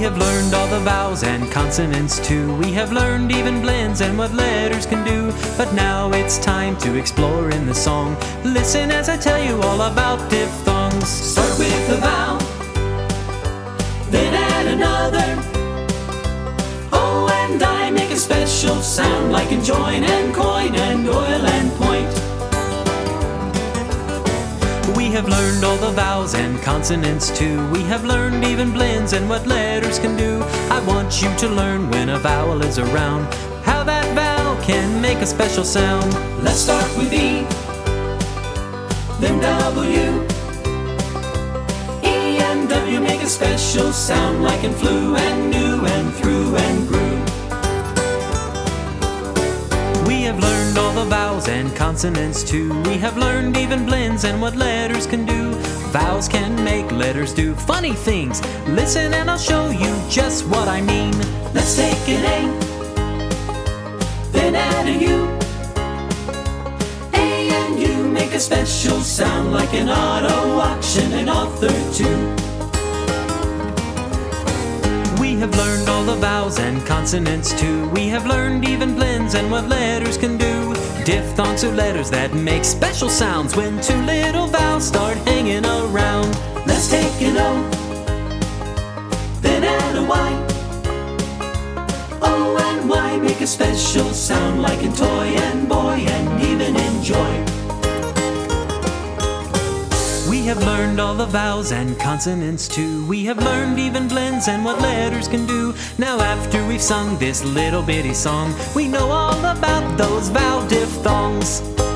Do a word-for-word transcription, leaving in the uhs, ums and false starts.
have learned all the vowels and consonants too. We have learned even blends and what letters can do. But now it's time to explore in the song. Listen as I tell you all about diphthongs. Start with a vowel, then add another. O and I make a special sound, like in join and coin and oil and point. We have learned all the vowels and consonants too. We have learned even blends and what letters can do. I want you to learn when a vowel is around, how that vowel can make a special sound. Let's start with E, then W. E and W make a special sound, like in flew and knew and through and grew. We have learned all the vowels and consonants too. We have learned even blends and what letters can do. Vowels can make letters do funny things. Listen and I'll show you just what I mean. Let's take an A, then add a U. A and U make a special sound, like an auto auction and author too. We have learned all the vowels and consonants too. We have learned even blends and what letters can do. Diphthongs are letters that make special sounds when two little vowels start hanging around. Let's take an O, then add a Y. O and Y make a special sound, like in toy and boy and even in joy. We have learned all the vowels and consonants too. We have learned even blends and what letters can do. Now after we've sung this little bitty song, we know all about those vowel diphthongs.